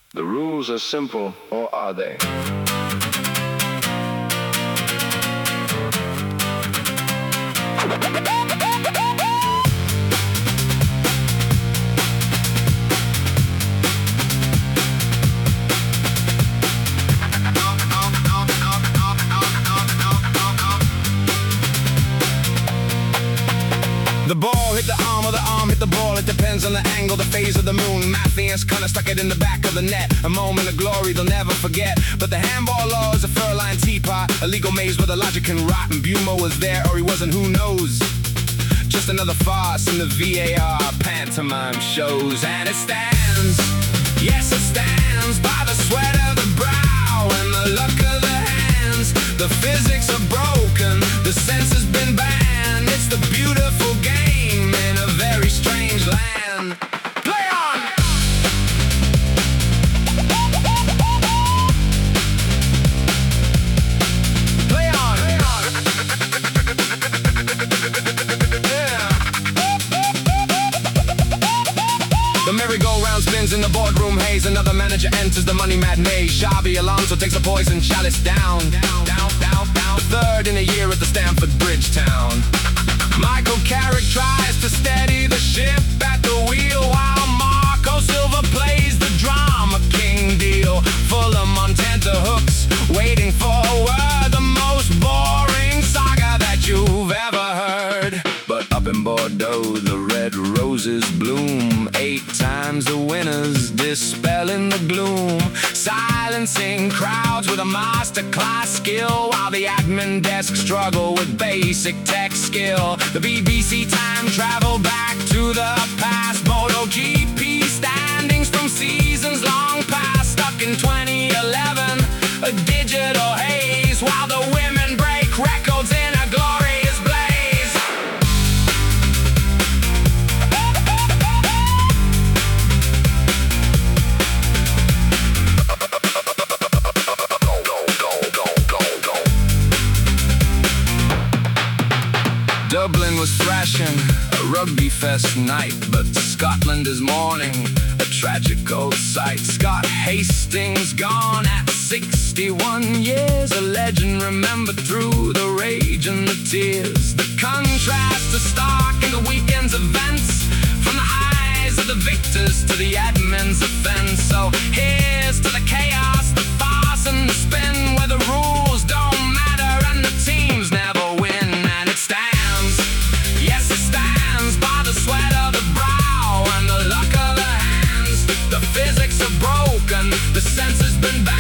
The rules are simple, or are they? The ball hit the arm, or the arm hit the ball. It depends on the angle, the phase of the moon. Matthias kinda stuck it in the back of the net. A moment of glory they'll never forget. But the handball law is a fur-lined teapot, a legal maze where the logic can rot. And Bumo was there, or he wasn't, who knows? Just another farce in the VAR pantomime shows. And it stands, yes it stands, by the sweat of the brow and the luck of the hands. The physics are broken, the sense has been banned. It's the beautiful game in a very strange land. Play on! Play on! Yeah. The merry-go-round spins in the boardroom haze. Another manager enters the money-mad maze. Xabi Alonso takes a poison chalice down. The third in a year at the Stamford Bridge town. Michael Carrick tries to steady the ship at the wheel, while Marco Silva plays the drama king deal. Fulham on tenterhooks, waiting for a word. The most boring saga that you've ever heard. But up in Bordeaux, the red roses bloom. 8 times the winners, dispelling the gloom. Silencing crowds with a masterclass skill, while the admin desk struggle with basic tech skill. The BBC time travel back to the past. MotoGP standings from seasons long past. Stuck in 2011, a digital haze, while the women break records in a glorious blaze. Dublin was thrashing, a rugby fest night, but Scotland is mourning, a tragic old sight. Scott Hastings gone at 61 years, a legend remembered through the rage and the tears. The contrast is stark in the weekend's events, from the eyes of the victors to the admin's offense. So here's to the chaos, the farce and the spin, where the rules don't matter and the teams never win. And it stands, yes it stands, by the sweat of the brow and the luck of the hands. The physics are broken, the sense has been banned.